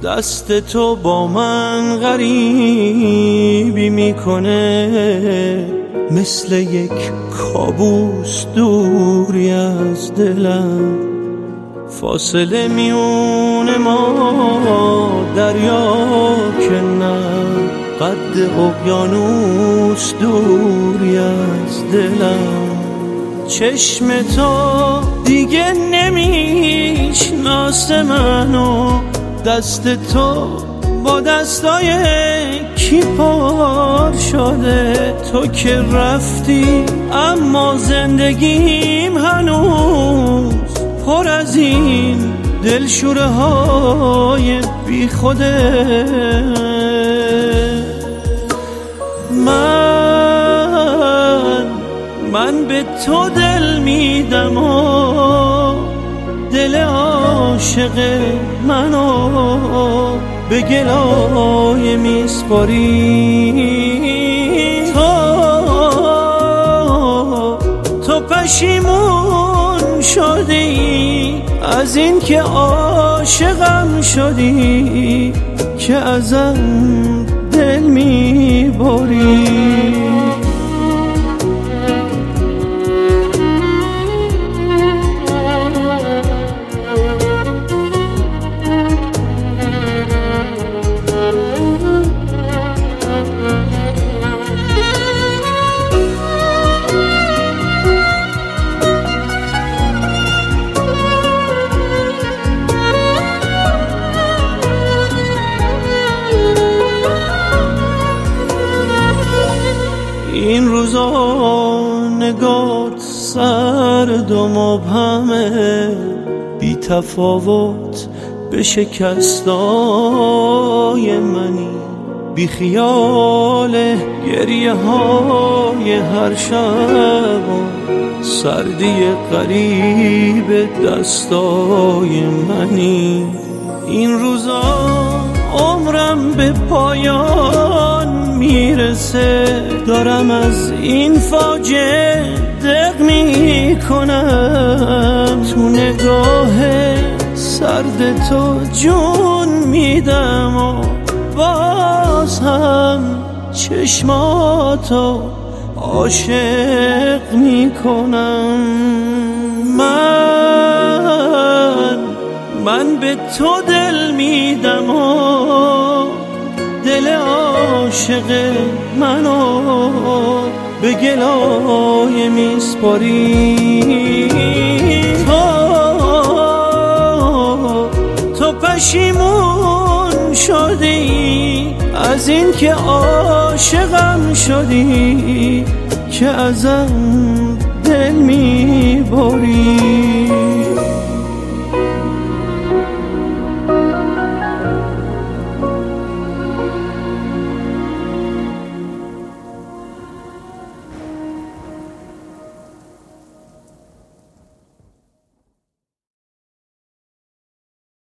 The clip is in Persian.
دست تو با من غریبی میکنه، مثل یک کابوس دوری از دلم. فاصله میون ما دریا که نه، قد اقیانوس دوری از دلم. چشم تو دیگه نمیشناسه منو، دست تو با دستای کی پر شده. تو که رفتی اما زندگیم هنوز پر از این دلشوره های بی خوده. من به تو دل میدم و دل عاشق منو به گلایه میسپاری. تو پشیمون شدی از این که عاشقم شدی، که ازم دل میبری. این روزا نگات سرد و مبهمه، بی تفاوت به شکستای منی، بی خیال گریه های هر شب و سردی قریب دستای منی. این روزا عمرم به پایان میرسه، دارم از این فاجعه دق میکنم. تو نگاه سرد تو جون میدم و باز هم چشماتو عاشق میکنم. من به تو دل میدم و دل عاشق منو به گلایه میسپاری. تو پشیمون شدی از این که عاشقم شدی، که ازم دل میبری.